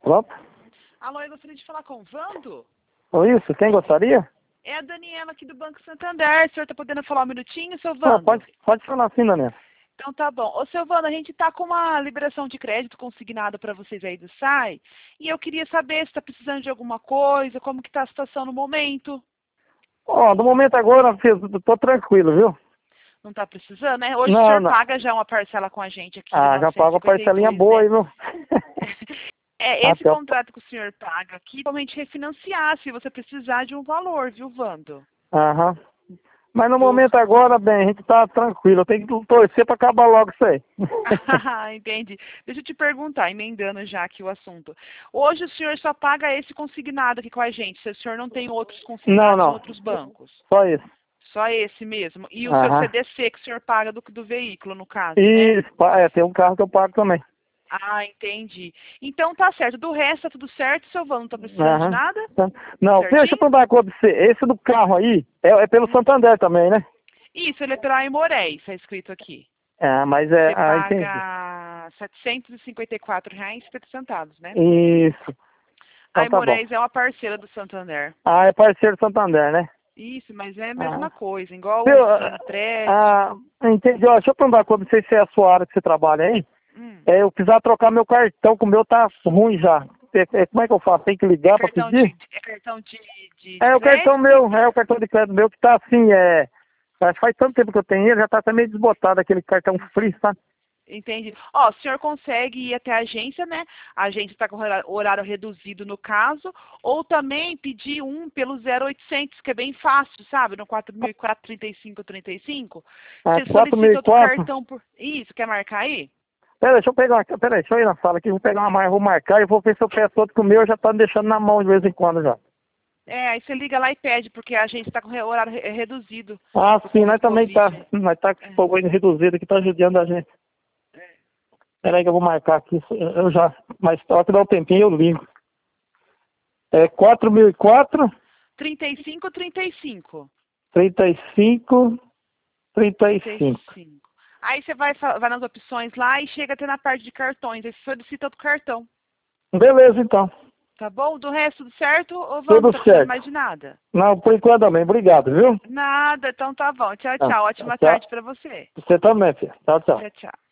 Pronto? Alô, eu gostaria de falar com o Vando? Ou isso? Quem gostaria? É a Daniela aqui do Banco Santander. O senhor está podendo falar um minutinho, seu Ah, Vando? pode falar sim, Daniela. Então tá bom. Ô, seu Vando, a gente tá com uma liberação de crédito consignada para vocês aí do SAI. E eu queria saber se está precisando de alguma coisa, como que tá a situação no momento. Ó, no momento agora, filho, tô tranquilo, viu? Não está precisando, né? Hoje o Não, senhor não. paga já uma parcela com a gente aqui, Ah, já pago a parcelinha 952, boa né? aí, viu? Esse Até o... contrato que o senhor paga aqui, realmente refinanciar, se você precisar de um valor, viu, Vando? Aham. Mas no Do... momento agora, bem, a gente tá tranquilo. Eu tenho que torcer pra acabar logo isso aí. Entendi. Deixa eu te perguntar, emendando já aqui o assunto. Hoje o senhor só paga esse consignado aqui com a gente, se o senhor não tem outros consignados em Não. outros bancos. Só isso. Só esse mesmo. E o seu Aham. CDC que o senhor paga do veículo, no caso, né? Isso, tem um carro que eu pago também. Ah, entendi. Então tá certo. Do resto tá tudo certo, seu Vando? Não tá precisando de Aham. nada? Não, deixa eu Certinho? perguntar uma coisa pra você. Esse do carro aí é pelo Santander também, né? Isso, ele é pela Aimoré, está escrito aqui. Ah, mas Você entendi. paga R$ 754,50, né? Isso. A Então tá bom. Aimorés é uma parceira do Santander. Ah, é parceiro do Santander, né? Isso, mas é a Ah. mesma coisa, igual Viu, o Siniprest. entendi. Ó, deixa eu perguntar uma coisa, não sei se é a sua área que você trabalha aí. Hum. Eu precisar trocar meu cartão, que o meu tá ruim já. Como é que eu faço? Tem que ligar pra pedir? É cartão de É o cartão crédito? meu, é o cartão de crédito meu que tá assim, acho que faz tanto tempo que eu tenho ele, já tá até meio desbotado, aquele cartão free, sabe? Entendi. Ó, o senhor consegue ir até a agência, né? A agência está com horário reduzido no caso, ou também pedir um pelo 0800, que é bem fácil, sabe? No 4004 3535. Ah, Você solicita outro 4004. cartão por... Isso, quer marcar aí? Peraí, deixa eu ir na sala aqui, vou pegar uma marca, vou marcar e vou ver se eu peço outro, que o meu já tá me deixando na mão de vez em quando já. É, aí você liga lá e pede, porque a agência está com horário reduzido. Ah, Por sim, conta nós do também tá. Covid. Nós tá com esse É. fogo aí reduzido que tá judiando a gente. Peraí que eu vou marcar aqui, eu já, mas só que dá um tempinho eu ligo. É 4004 3535. 35 35. 35. Aí você vai nas opções lá e chega até na parte de cartões. Aí você solicita outro cartão. Beleza, então. Tá bom? Do resto, tudo certo? Ou vamos, Tudo tá precisando certo. mais de nada? Não, por enquanto também. Obrigado, viu? Nada, então tá bom. Tchau, Ah, tchau. Ótima tchau. tarde pra você. Você também, filho. Tchau, tchau. Tchau, tchau.